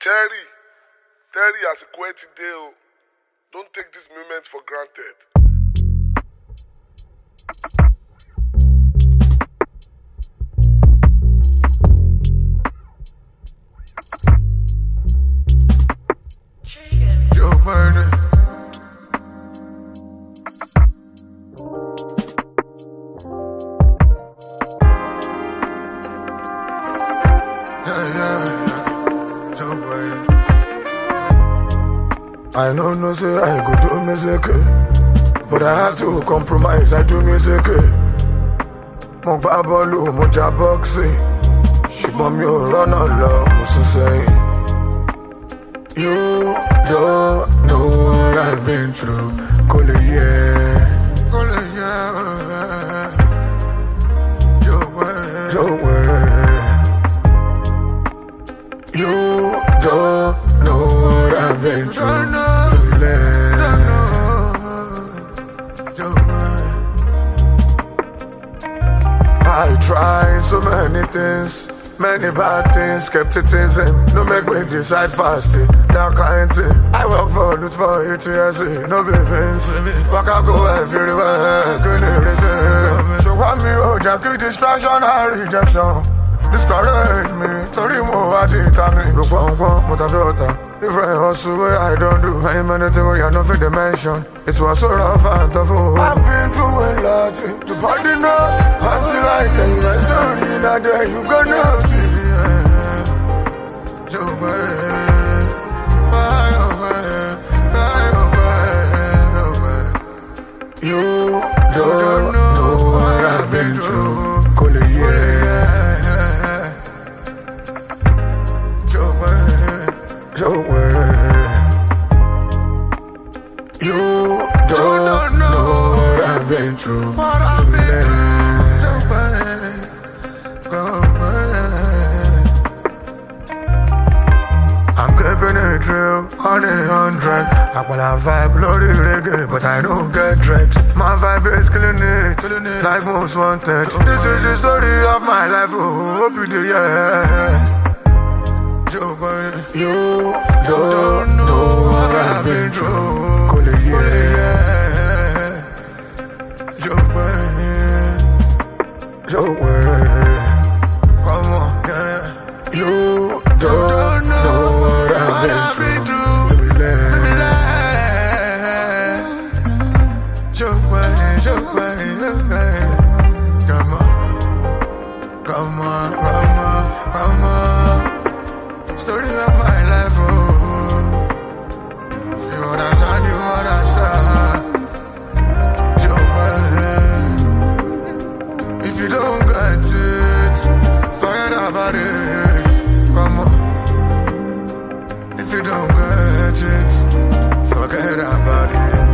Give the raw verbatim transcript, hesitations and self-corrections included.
Terry, Terry àsìkò ẹ ti dé o. Don't take this moment for granted. Joe Burner. Yeah, yeah, yeah. Joe Burner. I know no say I go do music, but I have to compromise. I do music. Mo gba bọ́ọ̀lù, mo ja boxing, ṣùgbọ́n mi ò rọ́nà lọ, mo sún sẹ́yìn. You don't know what I've been through. Call it yeah, call it yeah. Joe Burner, Joe Burner. You don't know what I've been through. Don't know, don't know. Joe Burner. I tried so many things. Many bad things, skepticism, no make me decide fast. That kind thing. I work for loot for eight years, no babies. Walk I go everywhere, couldn't reason. So what me oh, junkie distraction and rejection. Discourage me, sorry more I did tell me. Look one one, but I brought her. Different hustle where I don't do many many things where you're not fit to mention. It was so rough and tough. I've been through a lot. You party now until I tell you my story. Now there you gonna see. Joe Burner, you don't know what I've been through. Call it yeah. Joe Burner, Joe Burner. You don't know what I've been through. What I've been through. Joe Burner, Joe Burner. I'm gripping a drill on a hundred. I wanna vibe, bloody reggae, but I don't get dread. My vibe is killing it, killing it. Life most wanted. This is the story of my life. Oh, hope you do, yeah. Joe Burner, you don't, don't know what I've been through. Call it yeah. Joe Burner, Joe Burner. Come on, yeah. You don't, don't know what I've been through. Joe Burner, Joe Burner, Joe Burner. Come on, come on, come on, come on. Story of my life, oh. If you understand, you understand. Joe Burner. If you don't get it, forget about it. Come on. If you don't get it, forget about it.